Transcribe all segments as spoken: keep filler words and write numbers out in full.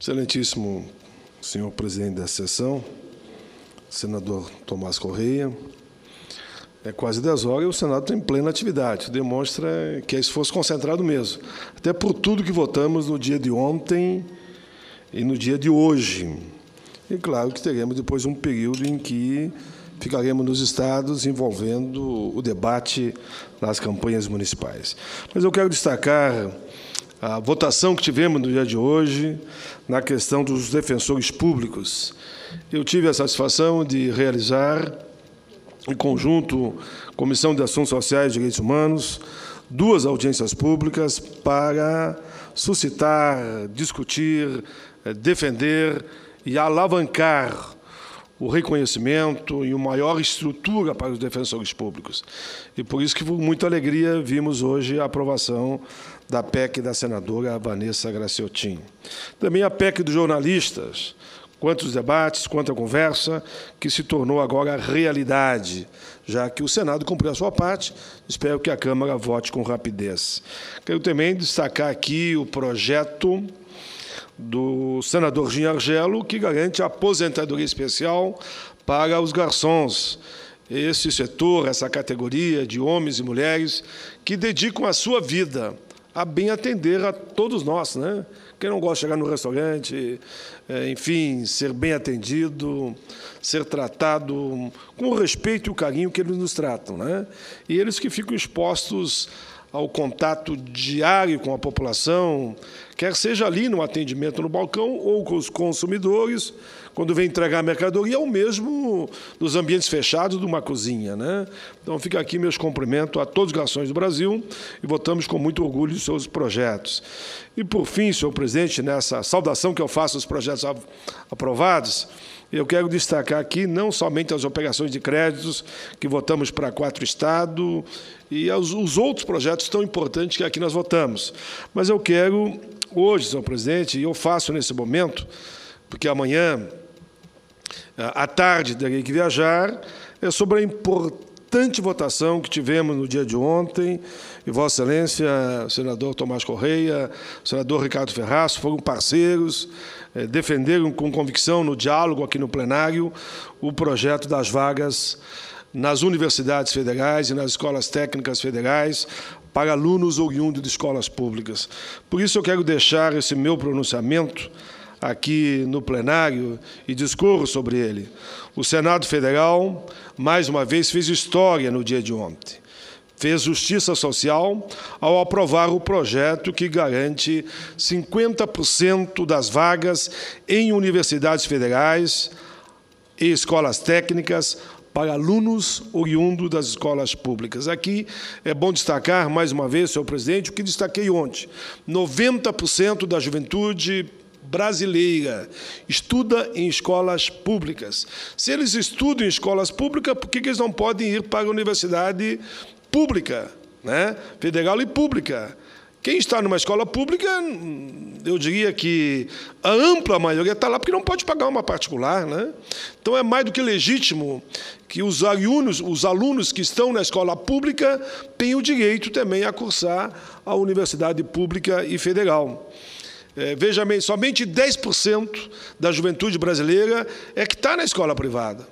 Excelentíssimo senhor presidente da sessão, senador Tomás Correia, é quase dez horas e o Senado está em plena atividade. Demonstra que é esforço concentrado mesmo, até por tudo que votamos no dia de ontem e no dia de hoje. E claro que teremos depois um período em que ficaremos nos estados envolvendo o debate nas campanhas municipais. Mas eu quero destacar a votação que tivemos no dia de hoje na questão dos defensores públicos. Eu tive a satisfação de realizar, em conjunto, Comissão de Assuntos Sociais e Direitos Humanos, duas audiências públicas para suscitar, discutir, defender e alavancar o reconhecimento e uma maior estrutura para os defensores públicos. E por isso que, com muita alegria, vimos hoje a aprovação da P E C da senadora Vanessa Graciotin. Também a P E C dos jornalistas, quanto os debates, quanto a conversa, que se tornou agora realidade, já que o Senado cumpriu a sua parte, espero que a Câmara vote com rapidez. Quero também destacar aqui o projeto do senador Gin Argelo, que garante a aposentadoria especial para os garçons. Esse setor, essa categoria de homens e mulheres que dedicam a sua vida a bem atender a todos nós, né? Quem não gosta de chegar no restaurante, enfim, ser bem atendido, ser tratado com o respeito e o carinho que eles nos tratam, né? E eles que ficam expostos ao contato diário com a população, quer seja ali no atendimento no balcão ou com os consumidores, quando vem entregar a mercadoria, ou mesmo nos ambientes fechados de uma cozinha, né? Então, fica aqui meus cumprimentos a todos os garçons do Brasil e votamos com muito orgulho os seus projetos. E, por fim, senhor presidente, nessa saudação que eu faço aos projetos aprovados, eu quero destacar aqui não somente as operações de créditos que votamos para quatro estados e os, os outros projetos tão importantes que aqui nós votamos, mas eu quero, hoje, senhor presidente, e eu faço nesse momento, porque amanhã, à tarde, terei que viajar, é sobre a importante votação que tivemos no dia de ontem, e Vossa Excelência, o senador Tomás Correia, o senador Ricardo Ferraz, foram parceiros, é, defenderam com convicção no diálogo aqui no plenário o projeto das vagas nas universidades federais e nas escolas técnicas federais para alunos oriundos de escolas públicas. Por isso eu quero deixar esse meu pronunciamento aqui no plenário e discorro sobre ele. O Senado Federal, mais uma vez, fez história no dia de ontem. Fez justiça social ao aprovar o projeto que garante cinquenta por cento das vagas em universidades federais e escolas técnicas para alunos oriundos das escolas públicas. Aqui é bom destacar, mais uma vez, senhor presidente, o que destaquei ontem. noventa por cento da juventude brasileira estuda em escolas públicas. Se eles estudam em escolas públicas, por que eles não podem ir para a universidade pública, né? Federal e pública? Quem está numa escola pública, eu diria que a ampla maioria está lá porque não pode pagar uma particular, né? Então, é mais do que legítimo que os alunos, os alunos que estão na escola pública tenham o direito também a cursar a universidade pública e federal. É, veja bem, somente dez por cento da juventude brasileira é que está na escola privada.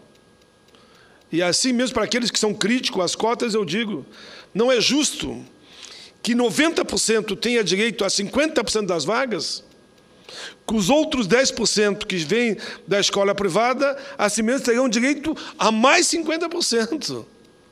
E assim mesmo, para aqueles que são críticos às cotas, eu digo, não é justo que noventa por cento tenha direito a cinquenta por cento das vagas, que os outros dez por cento que vêm da escola privada, assim mesmo, terão direito a mais cinquenta por cento.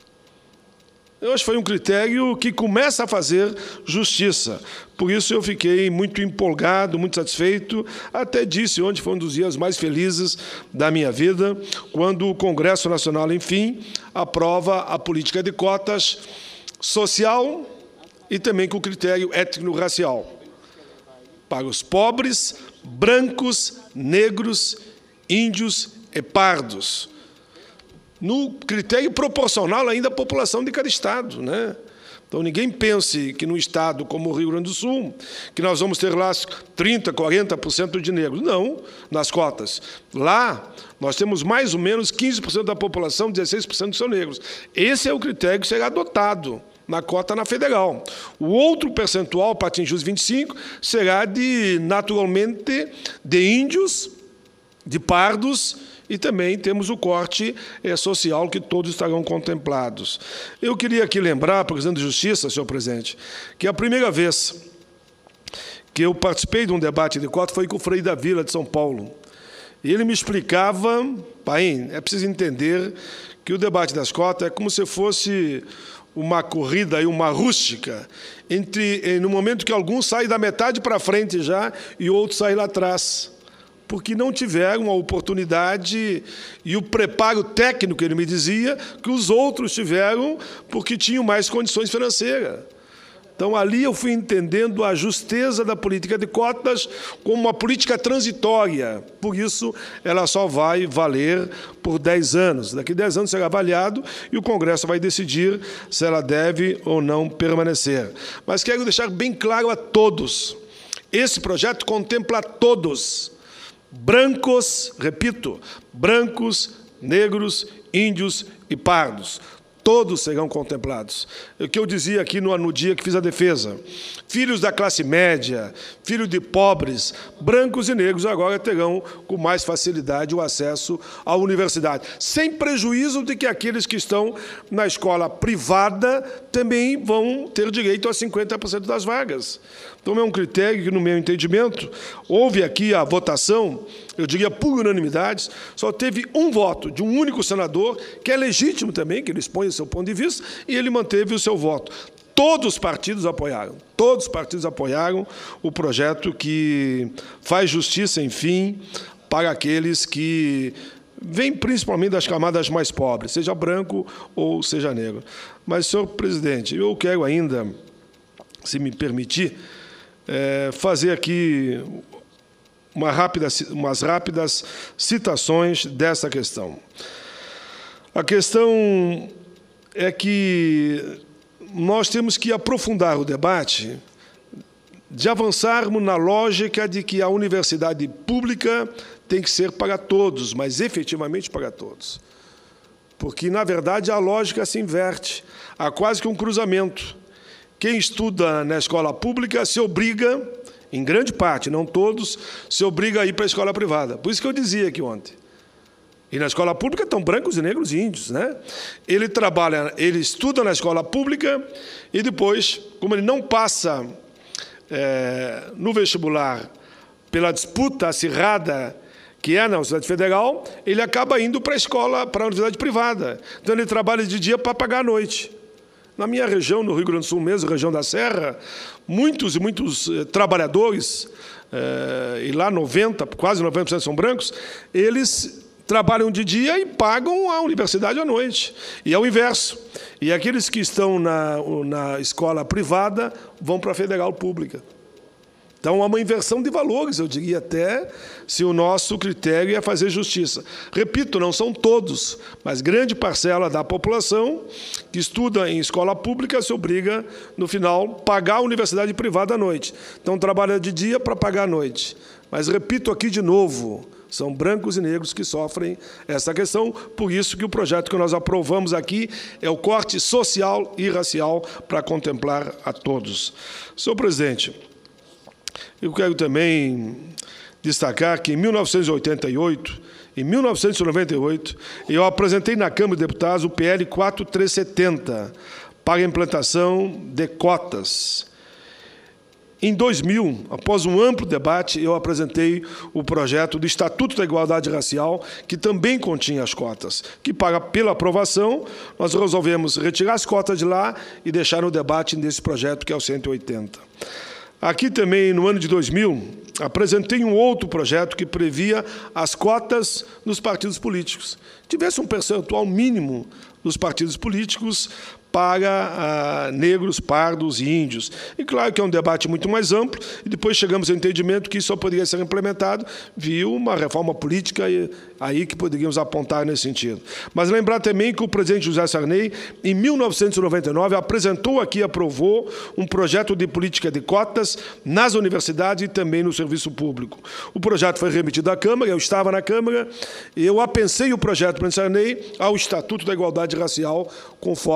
Eu acho que foi um critério que começa a fazer justiça. Por isso eu fiquei muito empolgado, muito satisfeito. Até disse ontem, foi um dos dias mais felizes da minha vida, quando o Congresso Nacional, enfim, aprova a política de cotas social e também com critério étnico-racial para os pobres, brancos, negros, índios e pardos, no critério proporcional ainda à população de cada estado, né? Então, ninguém pense que num estado como o Rio Grande do Sul, que nós vamos ter lá trinta, quarenta por cento de negros. Não, nas cotas. Lá, nós temos mais ou menos quinze por cento da população, dezesseis por cento são negros. Esse é o critério que será adotado na cota na federal. O outro percentual, para atingir os vinte e cinco, será de, naturalmente, de índios, de pardos, e também temos o corte eh, social, que todos estarão contemplados. Eu queria aqui lembrar, presidente da Justiça, senhor presidente, que a primeira vez que eu participei de um debate de cota foi com o Frei da Vila, de São Paulo. E ele me explicava, pai, é preciso entender que o debate das cotas é como se fosse uma corrida, uma rústica, entre, no momento que alguns saem da metade para frente já e outros saem lá atrás, porque não tiveram a oportunidade e o preparo técnico, ele me dizia, que os outros tiveram porque tinham mais condições financeiras. Então, ali eu fui entendendo a justeza da política de cotas como uma política transitória. Por isso, ela só vai valer por dez anos. Daqui a dez anos será avaliado e o Congresso vai decidir se ela deve ou não permanecer. Mas quero deixar bem claro a todos, esse projeto contempla todos, brancos, repito, brancos, negros, índios e pardos. Todos serão contemplados. O que eu dizia aqui no, no dia que fiz a defesa. Filhos da classe média, filhos de pobres, brancos e negros agora terão com mais facilidade o acesso à universidade, sem prejuízo de que aqueles que estão na escola privada também vão ter direito a cinquenta por cento das vagas. Então, é um critério que, no meu entendimento, houve aqui a votação, eu diria por unanimidade, só teve um voto de um único senador, que é legítimo também, que ele expõe o seu ponto de vista, e ele manteve o seu voto. Todos os partidos apoiaram, todos os partidos apoiaram o projeto que faz justiça, enfim, para aqueles que vêm principalmente das camadas mais pobres, seja branco ou seja negro. Mas, senhor presidente, eu quero ainda, se me permitir, é, fazer aqui uma rápida, umas rápidas citações dessa questão. A questão é que nós temos que aprofundar o debate de avançarmos na lógica de que a universidade pública tem que ser para todos, mas efetivamente para todos. Porque, na verdade, a lógica se inverte. Há quase que um cruzamento. Quem estuda na escola pública se obriga, em grande parte, não todos, se obriga a ir para a escola privada. Por isso que eu dizia aqui ontem. E na escola pública estão brancos e negros e índios, né? Ele trabalha, ele estuda na escola pública e depois, como ele não passa é, no vestibular pela disputa acirrada que é na Universidade Federal, ele acaba indo para a escola, para a universidade privada. Então, ele trabalha de dia para pagar à noite. Na minha região, no Rio Grande do Sul mesmo, região da Serra, muitos e muitos eh, trabalhadores, eh, e lá noventa, quase noventa por cento são brancos, eles trabalham de dia e pagam a universidade à noite. E é o inverso. E aqueles que estão na, na escola privada vão para a federal pública. Então, há uma inversão de valores, eu diria até, se o nosso critério é fazer justiça. Repito, não são todos, mas grande parcela da população que estuda em escola pública se obriga, no final, a pagar a universidade privada à noite. Então, trabalha de dia para pagar à noite. Mas, repito aqui de novo, são brancos e negros que sofrem essa questão, por isso que o projeto que nós aprovamos aqui é o corte social e racial para contemplar a todos. Senhor presidente, eu quero também destacar que, em mil novecentos e oitenta e oito, em mil novecentos e noventa e oito, eu apresentei na Câmara de Deputados o P L quatro mil trezentos e setenta para a implantação de cotas. Em dois mil, após um amplo debate, eu apresentei o projeto do Estatuto da Igualdade Racial, que também continha as cotas, que, para, pela aprovação, nós resolvemos retirar as cotas de lá e deixar no debate desse projeto, que é o cento e oitenta. Aqui também, no ano de dois mil, apresentei um outro projeto que previa as cotas nos partidos políticos. Tivesse um percentual mínimo dos partidos políticos para ah, negros, pardos e índios. E claro que é um debate muito mais amplo, e depois chegamos ao entendimento que isso só poderia ser implementado via uma reforma política e, aí que poderíamos apontar nesse sentido. Mas lembrar também que o presidente José Sarney, em mil novecentos e noventa e nove, apresentou aqui e aprovou um projeto de política de cotas nas universidades e também no serviço público. O projeto foi remetido à Câmara, eu estava na Câmara, e eu apensei o projeto do presidente Sarney ao Estatuto da Igualdade Racial, conforme entendi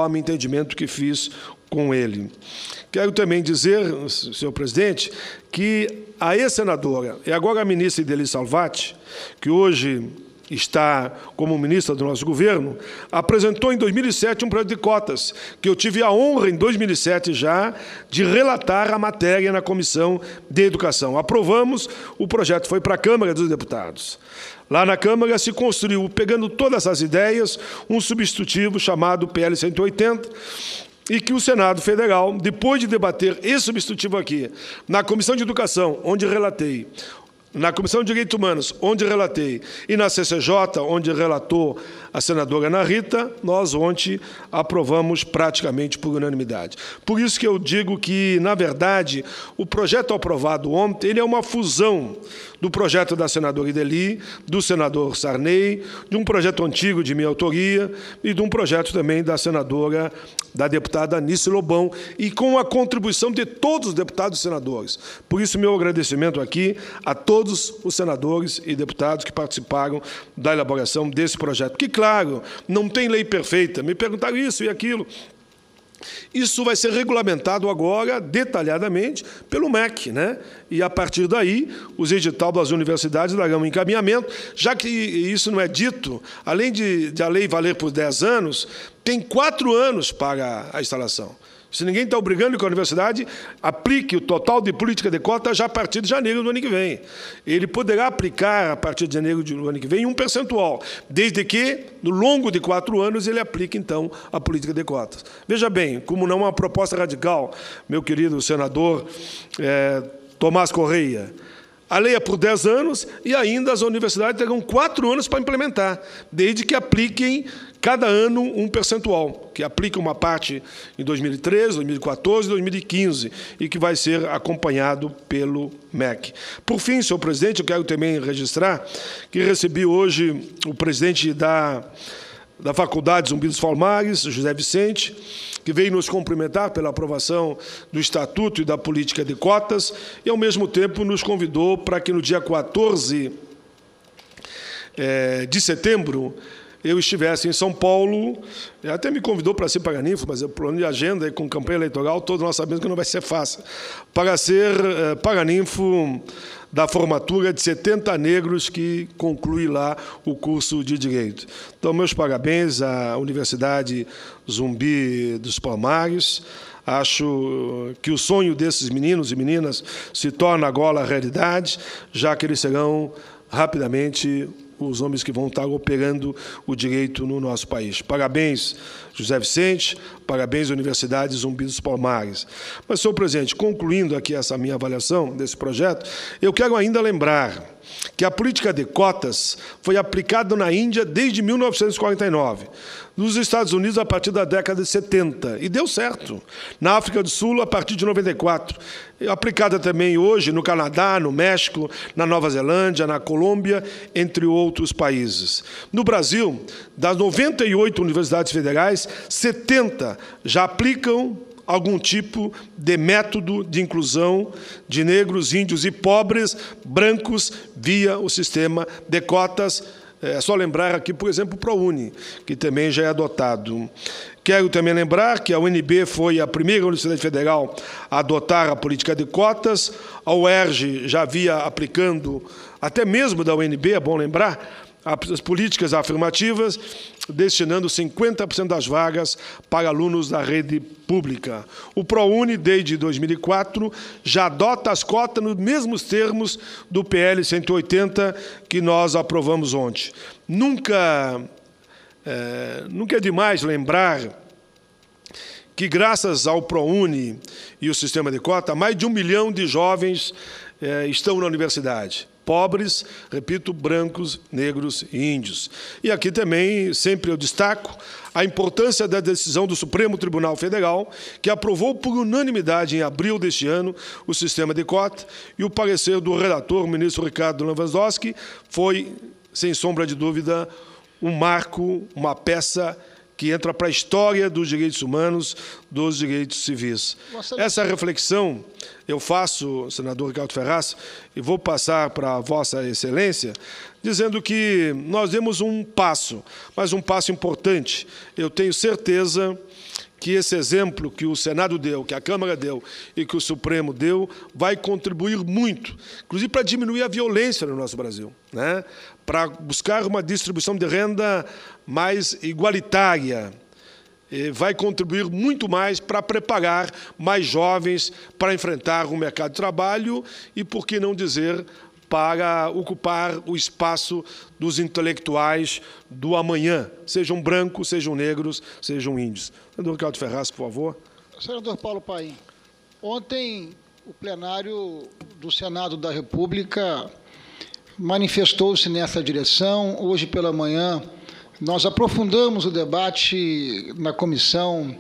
entendimento que fiz com ele. Quero também dizer, senhor presidente, que a ex-senadora e agora a ministra Ideli Salvati, que hoje está como ministra do nosso governo, apresentou em dois mil e sete um projeto de cotas, que eu tive a honra, em dois mil e sete já, de relatar a matéria na Comissão de Educação. Aprovamos, o projeto foi para a Câmara dos Deputados. Lá na Câmara se construiu, pegando todas essas ideias, um substitutivo chamado P L cento e oitenta, e que o Senado Federal, depois de debater esse substitutivo aqui, na Comissão de Educação, onde relatei, na Comissão de Direitos Humanos, onde relatei, e na C C J, onde relatou a senadora Ana Rita, nós ontem aprovamos praticamente por unanimidade. Por isso que eu digo que, na verdade, o projeto aprovado ontem ele é uma fusão do projeto da senadora Ideli, do senador Sarney, de um projeto antigo de minha autoria e de um projeto também da senadora, da deputada Anice Lobão, e com a contribuição de todos os deputados e senadores. Por isso, meu agradecimento aqui a todos os senadores e deputados que participaram da elaboração desse projeto. Que, claro, não tem lei perfeita. Me perguntaram isso e aquilo. Isso vai ser regulamentado agora, detalhadamente, pelo M E C, né? E, a partir daí, os editais das universidades darão um encaminhamento, já que isso não é dito, além de, de a lei valer por dez anos, tem quatro anos para a instalação. Se ninguém está obrigando que a universidade aplique o total de política de cota já a partir de janeiro do ano que vem. Ele poderá aplicar, a partir de janeiro do ano que vem, um percentual, desde que, no longo de quatro anos, ele aplique, então, a política de cotas. Veja bem, como não é uma proposta radical, meu querido senador é, Tomás Correia, a lei é por dez anos e ainda as universidades terão quatro anos para implementar, desde que apliquem cada ano um percentual, que aplica uma parte em dois mil e treze, dois mil e quatorze e dois mil e quinze, e que vai ser acompanhado pelo M E C. Por fim, senhor presidente, eu quero também registrar que recebi hoje o presidente da, da Faculdade Zumbi dos Palmares, José Vicente, que veio nos cumprimentar pela aprovação do Estatuto e da Política de Cotas, e, ao mesmo tempo, nos convidou para que, no dia quatorze é, de setembro, eu estivesse em São Paulo, até me convidou para ser paraninfo, mas é plano de agenda, e com campanha eleitoral, todos nós sabemos que não vai ser fácil, para ser é, paraninfo da formatura de setenta negros que conclui lá o curso de Direito. Então, meus parabéns à Universidade Zumbi dos Palmares. Acho que o sonho desses meninos e meninas se torna agora realidade, já que eles serão rapidamente os homens que vão estar operando o direito no nosso país. Parabéns, José Vicente, parabéns, Universidade Zumbi dos Palmares. Mas, senhor presidente, concluindo aqui essa minha avaliação desse projeto, eu quero ainda lembrar que a política de cotas foi aplicada na Índia desde mil novecentos e quarenta e nove, nos Estados Unidos a partir da década de setenta, e deu certo. Na África do Sul, a partir de noventa e quatro, aplicada também hoje no Canadá, no México, na Nova Zelândia, na Colômbia, entre outros países. No Brasil, das noventa e oito universidades federais, setenta já aplicam algum tipo de método de inclusão de negros, índios e pobres brancos via o sistema de cotas. É só lembrar aqui, por exemplo, o ProUni, que também já é adotado. Quero também lembrar que a U N B foi a primeira Universidade Federal a adotar a política de cotas, a U E R J já havia aplicando, até mesmo da U N B, é bom lembrar, as políticas afirmativas, destinando cinquenta por cento das vagas para alunos da rede pública. O ProUni, desde dois mil e quatro, já adota as cotas nos mesmos termos do P L cento e oitenta que nós aprovamos ontem. Nunca, é, nunca é demais lembrar que, graças ao ProUni e o sistema de cota, mais de um milhão de jovens é, estão na universidade. Pobres, repito, brancos, negros e índios. E aqui também, sempre eu destaco a importância da decisão do Supremo Tribunal Federal, que aprovou por unanimidade, em abril deste ano, o sistema de cota, e o parecer do relator, o ministro Ricardo Lewandowski, foi, sem sombra de dúvida, um marco, uma peça que entra para a história dos direitos humanos, dos direitos civis. Nossa. Essa reflexão eu faço, senador Ricardo Ferraz, e vou passar para a Vossa Excelência, dizendo que nós demos um passo, mas um passo importante. Eu tenho certeza que esse exemplo que o Senado deu, que a Câmara deu e que o Supremo deu, vai contribuir muito, inclusive para diminuir a violência no nosso Brasil, né? Para buscar uma distribuição de renda mais igualitária. E vai contribuir muito mais para preparar mais jovens para enfrentar o mercado de trabalho e, por que não dizer, para ocupar o espaço dos intelectuais do amanhã, sejam brancos, sejam negros, sejam índios. Senador Ricardo Ferraz, por favor. Senador Paulo Paim, ontem o plenário do Senado da República manifestou-se nessa direção. Hoje pela manhã nós aprofundamos o debate na Comissão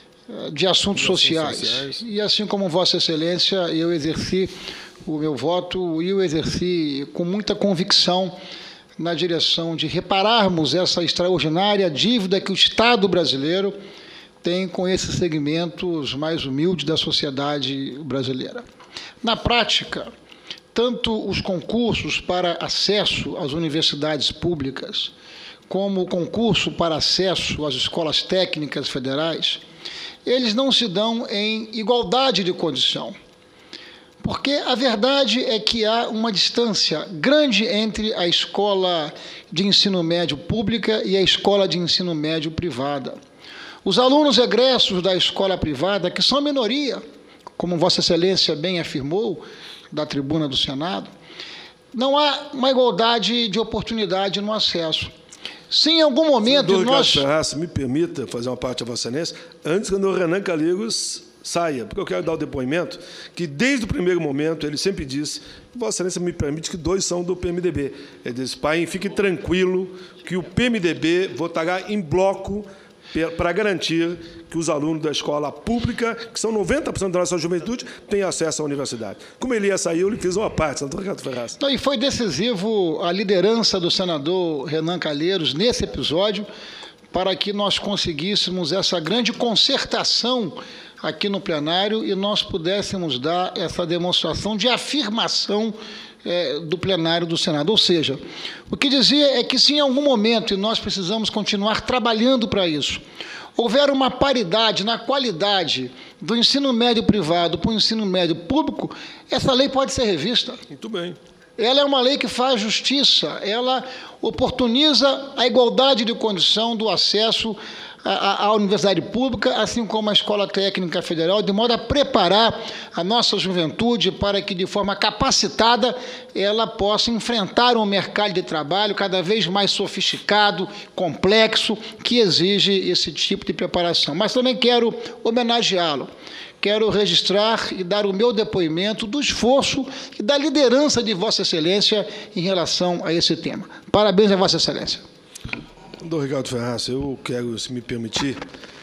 de Assuntos Sociais. Sociais. E assim como Vossa Excelência, eu exerci o meu voto e o exerci com muita convicção na direção de repararmos essa extraordinária dívida que o Estado brasileiro tem com esses segmentos mais humildes da sociedade brasileira. Na prática, tanto os concursos para acesso às universidades públicas, como o concurso para acesso às escolas técnicas federais, eles não se dão em igualdade de condição. Porque a verdade é que há uma distância grande entre a escola de ensino médio pública e a escola de ensino médio privada. Os alunos egressos da escola privada, que são minoria, como Vossa Excelência bem afirmou, da tribuna do Senado, não há uma igualdade de oportunidade no acesso. Se em algum momento Senador nós... Ricardo Ferraz, me permita fazer uma parte a Vossa Excelência, antes que o Renan Calheiros saia, porque eu quero dar o depoimento que, desde o primeiro momento, ele sempre disse, Vossa Excelência me permite que dois são do P M D B. Ele disse, pai, fique tranquilo que o P M D B votará em bloco para garantir que os alunos da escola pública, que são noventa por cento da nossa juventude, tenham acesso à universidade. Como ele ia sair, eu lhe fiz uma parte, senador Ricardo Ferraz. E foi decisivo a liderança do senador Renan Calheiros nesse episódio para que nós conseguíssemos essa grande concertação aqui no plenário e nós pudéssemos dar essa demonstração de afirmação é, do plenário do Senado. Ou seja, o que dizia é que se em algum momento, e nós precisamos continuar trabalhando para isso, houver uma paridade na qualidade do ensino médio privado para o ensino médio público, essa lei pode ser revista. Muito bem. Ela é uma lei que faz justiça, ela oportuniza a igualdade de condição do acesso à, à universidade pública, assim como a Escola Técnica Federal, de modo a preparar a nossa juventude para que, de forma capacitada, ela possa enfrentar um mercado de trabalho cada vez mais sofisticado, complexo, que exige esse tipo de preparação. Mas também quero homenageá-lo. Quero registrar e dar o meu depoimento do esforço e da liderança de Vossa Excelência em relação a esse tema. Parabéns a Vossa Excelência. Senador Ricardo Ferraz, eu quero, se me permitir,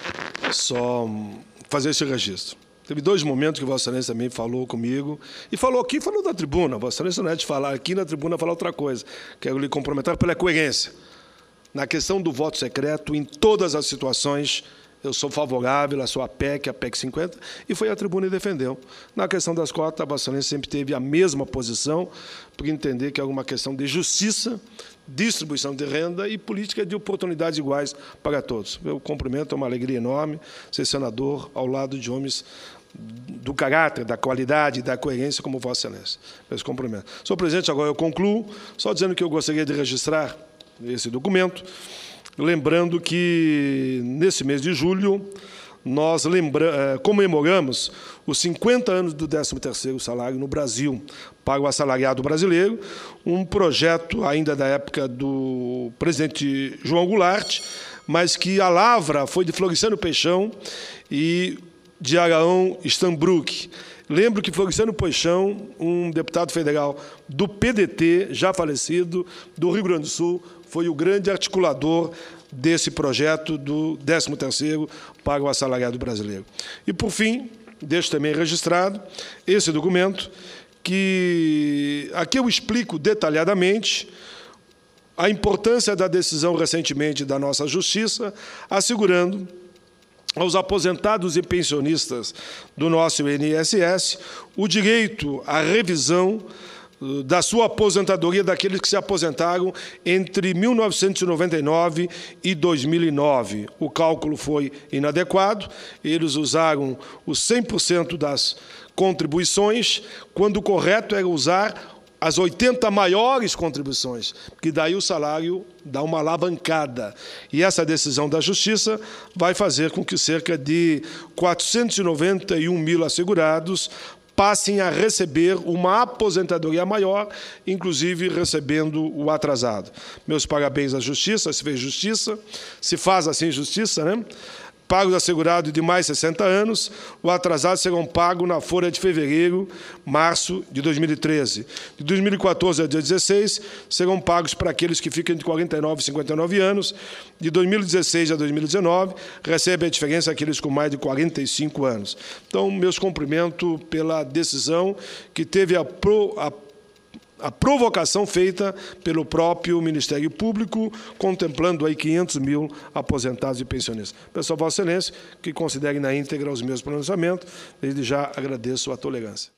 só fazer esse registro. Teve dois momentos que Vossa Excelência também falou comigo, e falou aqui, falou da tribuna. Vossa Excelência não é de falar aqui na tribuna, falar outra coisa. Quero lhe comprometer pela coerência. Na questão do voto secreto, em todas as situações, eu sou favorável à sua P E C, a P E C cinquenta, e foi à tribuna e defendeu. Na questão das cotas, a Vossa Excelência sempre teve a mesma posição, por entender que é uma questão de justiça, distribuição de renda e política de oportunidades iguais para todos. Eu cumprimento, é uma alegria enorme ser senador ao lado de homens do caráter, da qualidade e da coerência como Vossa Excelência. Meus cumprimentos. Senhor presidente, agora eu concluo, só dizendo que eu gostaria de registrar esse documento, lembrando que, nesse mês de julho, nós lembra, comemoramos os cinquenta anos do décimo terceiro salário no Brasil, para o assalariado brasileiro, um projeto ainda da época do presidente João Goulart, mas que a lavra foi de Floriciano Peixão e de Araão Stambruch. Lembro que Floriciano Peixão, um deputado federal do P D T, já falecido, do Rio Grande do Sul, foi o grande articulador desse projeto do décimo terceiro para o assalariado brasileiro. E, por fim, deixo também registrado esse documento, que aqui eu explico detalhadamente a importância da decisão recentemente da nossa Justiça, assegurando aos aposentados e pensionistas do nosso I N S S o direito à revisão da sua aposentadoria daqueles que se aposentaram entre mil novecentos e noventa e nove e dois mil e nove. O cálculo foi inadequado, eles usaram os cem por cento das contribuições, quando o correto era usar as oitenta maiores contribuições, porque daí o salário dá uma alavancada. E essa decisão da Justiça vai fazer com que cerca de quatrocentos e noventa e um mil assegurados passem a receber uma aposentadoria maior, inclusive recebendo o atrasado. Meus parabéns à Justiça, se fez justiça, se faz assim justiça, né? Pagos assegurados de mais de sessenta anos, o atrasado serão pagos na folha de fevereiro, março de dois mil e treze. De dois mil e quatorze a dia dezesseis, serão pagos para aqueles que ficam entre quarenta e nove e cinquenta e nove anos. De dois mil e dezesseis a dois mil e dezenove, recebe a diferença aqueles com mais de quarenta e cinco anos. Então, meus cumprimentos pela decisão que teve a, pro, a a provocação feita pelo próprio Ministério Público, contemplando aí quinhentos mil aposentados e pensionistas. Peço a Vossa Excelência que considere na íntegra os meus pronunciamentos. Desde já agradeço a tolerância.